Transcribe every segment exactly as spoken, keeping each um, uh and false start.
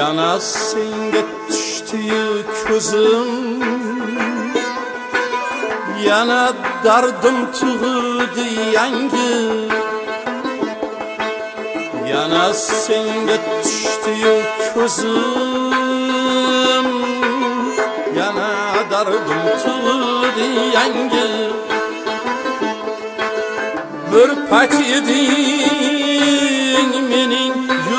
Yana senga tushdi ko'zim, yana dardim tug'di yangi. Yana senga tushdi ko'zim, yana dardim tug'di yangi. Bir payt eding mening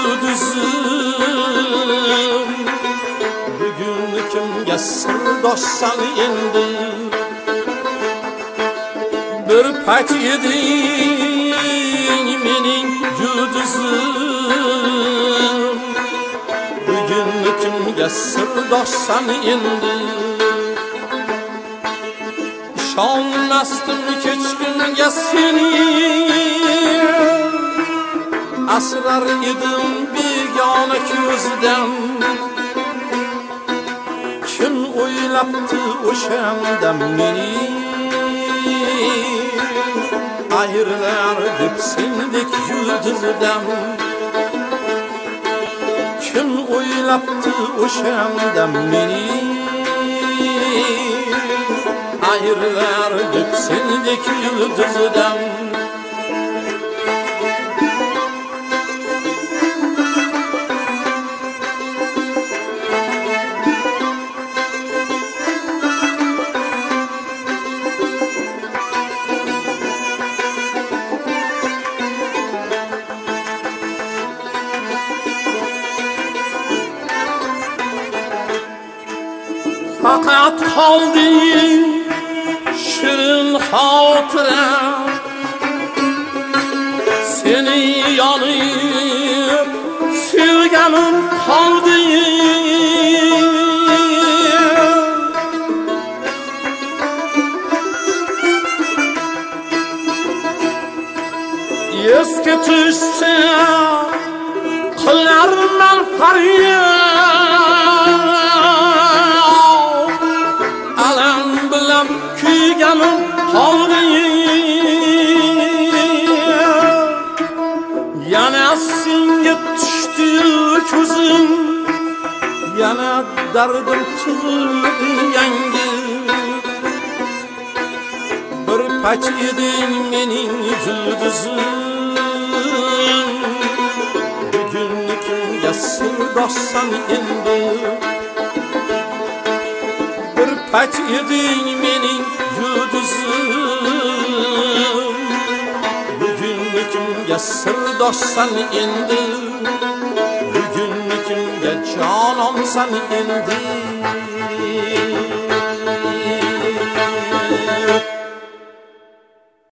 yulduzim, bugun kimga sirdoshsan endi. Bir payt eding mening yulduzim, bugun kimga sirdoshsan endi. İshonmasdim kechgunga seni, asrar edim begona ko'zdan. Kim o'ylabdi o'shanda meni, ayirlar deb sendek yulduzdan. Kim o'ylabdi o'shanda meni, ayirlar deb sendek yulduzdan. Fakat kaldı şirin hatıra, seni yanıp sevgenim kaldı. Eski düşse kılarman feryat, alam bilan kuyganim kaldı. Yana senga tushdi ko'zim, yana dardim tug'di yangi. Bir payt eding mening yulduzim, bugun kimga sirdoshsan endi. Bir payt eding mening yulduzim, bugun kimga sirdoshsan endi. Bugun kimga jonomsan endi.